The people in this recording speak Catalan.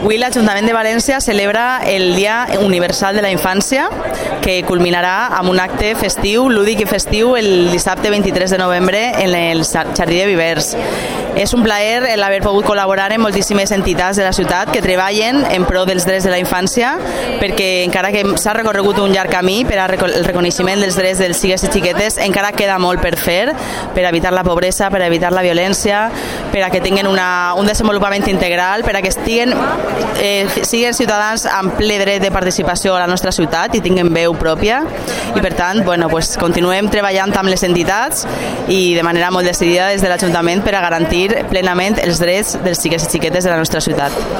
Avui l'Ajuntament de València celebra el Dia Universal de la Infància, que culminarà amb un acte festiu, lúdic i festiu, el dissabte 23 de novembre en el Jardí de Vivers. És un plaer l'haver pogut col·laborar amb moltíssimes entitats de la ciutat que treballen en pro dels drets de la infància, perquè encara que s'ha recorregut un llarg camí per al reconeixement dels drets dels xiquets i xiquetes, encara queda molt per fer, per evitar la pobresa, per evitar la violència, per a que tinguin un desenvolupament integral, per a que siguin ciutadans amb ple dret de participació a la nostra ciutat i tinguin veu pròpia, i per tant continuem treballant amb les entitats i de manera molt decidida des de l'Ajuntament per a garantir plenament els drets dels xiquets i xiquetes de la nostra ciutat.